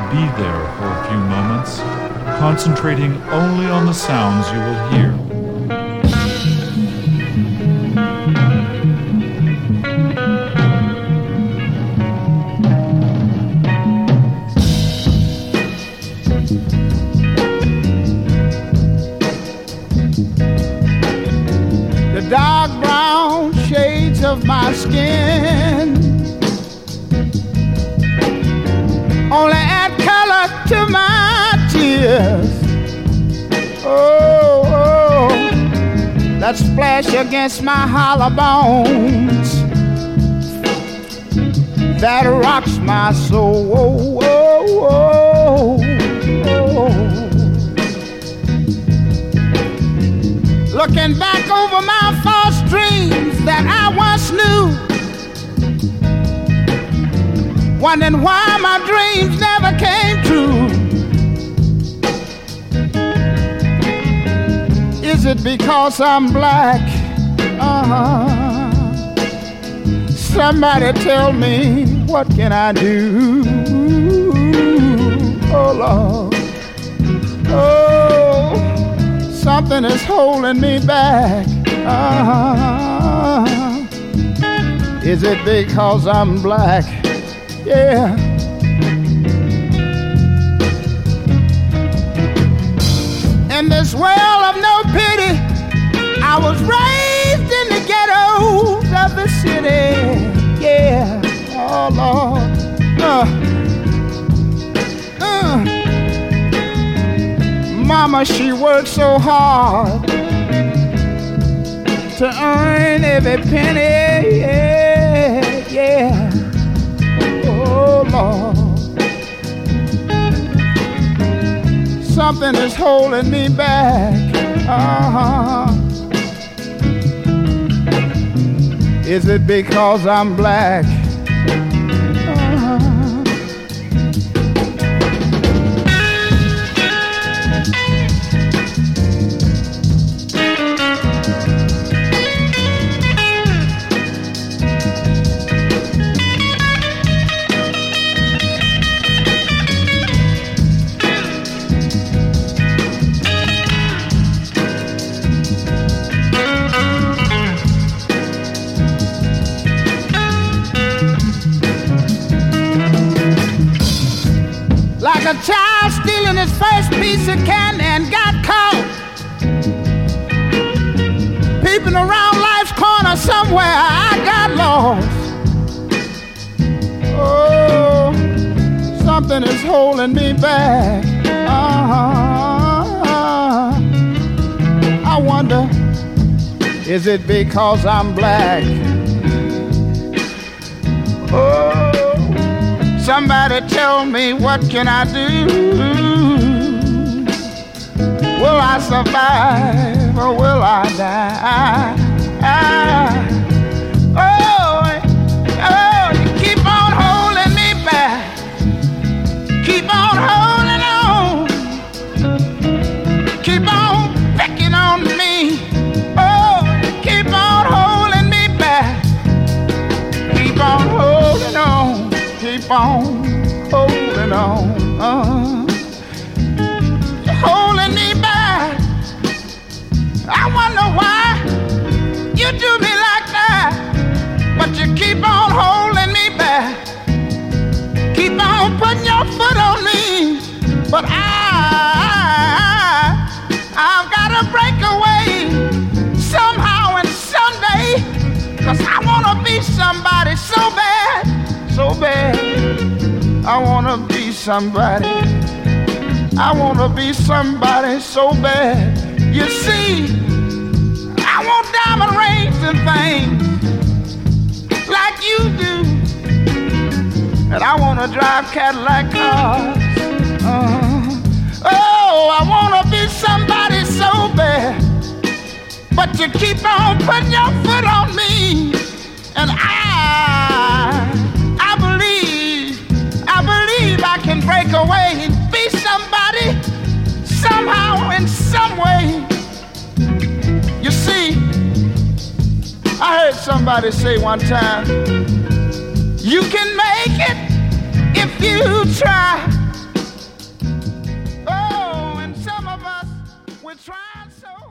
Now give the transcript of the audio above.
be there for a few moments, concentrating only on the sounds you will hear. The dark brown shades of my skin only add color to my tears. Oh, oh, that splash against my hollow bones, that rocks my soul. Oh, oh, oh, oh. Looking back over my false dreams that I once knew, wondering why my dreams never came true. Is it because I'm black? Somebody tell me, what can I do? Oh Lord, oh, something is holding me back. Is it because I'm black? Yeah. In this world of no pity, I was raised in the ghettos of the city. Yeah. Oh Lord. Mama, she worked so hard to earn every penny. Yeah, yeah. Oh Lord, something is holding me back. Is it because I'm black? Like a child stealing his first piece of candy and got caught, peeping around life's corner somewhere, I got lost. Oh, something is holding me back. I wonder, is it because I'm black? Oh, somebody tell me, what can I do? Will I survive or will I die? Oh, you keep on holding me back. Keep on holding on. Keep on picking on me. Oh, keep on holding me back. Keep on holding on. Keep on holding on, holding me back. I wonder why you do me like that, but you keep on holding me back. Keep on putting your foot on me, but I've got to break away somehow and someday, 'cause I want to be somebody so bad. So bad, I wanna be somebody. I wanna be somebody so bad. You see, I want diamond rings and things like you do, and I wanna drive Cadillac cars. Oh, I wanna be somebody so bad, but you keep on putting your foot on me, and I believe I can break away and be somebody somehow in some way. You see, I heard somebody say one time, you can make it if you try. trying so